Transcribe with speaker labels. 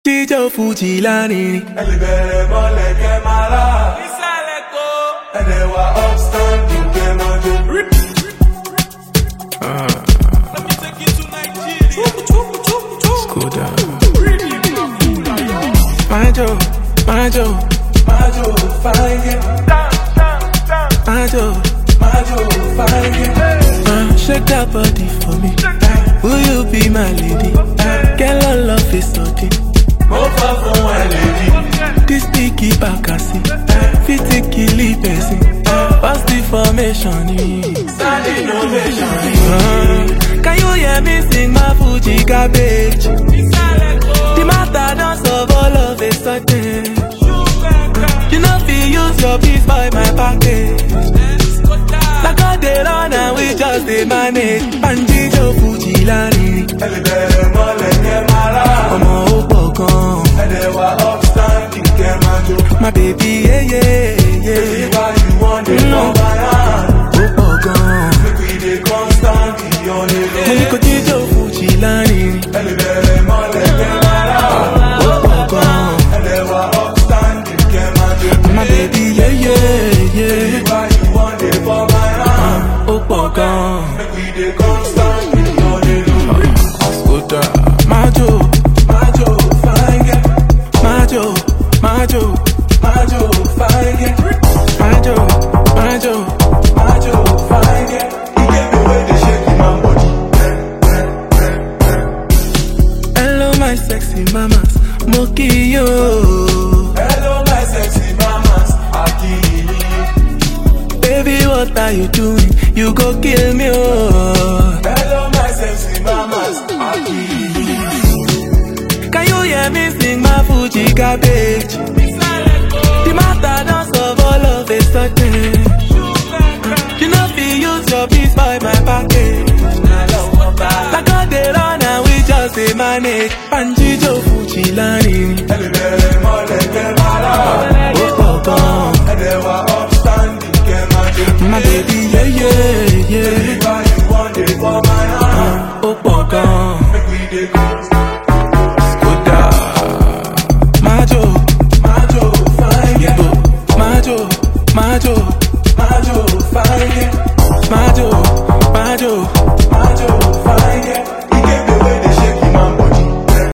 Speaker 1: Jíjó Fuji lánìí.
Speaker 2: Ẹlẹ́ bẹ̀rẹ̀ mọ́lẹ̀ kẹ́ máa rà.
Speaker 1: Ìsàlẹ̀ kó.
Speaker 2: Ẹlẹ́ wa upstanding kẹ́ máa jó.
Speaker 1: Let me take you to Nigeria. Skoda. Majo, Majo,
Speaker 2: Majo fine.
Speaker 1: Majo,
Speaker 2: fine.
Speaker 1: Shake that body for me. Will you be my lady? Girl, I love is something.
Speaker 2: Mo fà fún ẹ lady.
Speaker 1: This picky bakasi, fit kill person. Fast information,
Speaker 2: Stand innovation.
Speaker 1: Can you hear me sing my Fuji cabbage? The matter don't solve all of a sudden. You know fi use your peace by my package. Like all day run and we just dey manage. Jíjó Fuji lánìí.
Speaker 2: Ẹlẹ́ bẹ̀rẹ̀ mọ́lẹ̀ kẹ́ máa rà.
Speaker 1: Ọmọ ó pọ̀ gan.
Speaker 2: Ẹlẹ́ wa upstanding kẹ́ máa jó.
Speaker 1: My baby, yeah, yeah, yeah.
Speaker 2: Why you want it for my hand?
Speaker 1: Ó pọ̀ gan.
Speaker 2: Make we dey constantly on the road.
Speaker 1: Mo ní kó jíjó Fuji lánìí.
Speaker 2: Ẹlẹ́ bẹ̀rẹ̀ mọ́lẹ̀ kẹ́ máa rà.
Speaker 1: Ó pọ̀ gan.
Speaker 2: Ẹlẹ́ wa upstanding kẹ́ máa jó.
Speaker 1: My baby, yeah, yeah, yeah.
Speaker 2: Why you want it for my hand?
Speaker 1: Ó pọ̀ gan.
Speaker 2: Make we dey constantly on the road.
Speaker 1: Skoda. Majo,
Speaker 2: Majo fine girl.
Speaker 1: Majo, Majo,
Speaker 2: Majo fine girl.
Speaker 1: Majo, Majo.
Speaker 2: Majo fine girl. You get me when they shake in my body.
Speaker 1: Hello, my sexy mamas. Mo kí yín o.
Speaker 2: Hello my sexy mamas. Akili.
Speaker 1: Baby, what are you doing? You go kill me, oh.
Speaker 2: Hello my sexy mamas. Akili.
Speaker 1: Can you hear me sing my Fuji cabbage? The matter don't solve all of a sudden. You know fi use your peace by my package. Like all day run and we just dey manage. Jíjó Fuji lánìí.
Speaker 2: Ẹlẹ́ bẹ̀rẹ̀ mọ́lẹ̀ kẹ́ máa rà.
Speaker 1: Ó pọ̀ gan.
Speaker 2: Ẹlẹ́ wa upstanding kẹ́ máa jó.
Speaker 1: My baby, yeah, yeah, yeah.
Speaker 2: Why you want it for my hand?
Speaker 1: Ó pọ̀ gan.
Speaker 2: Make we dey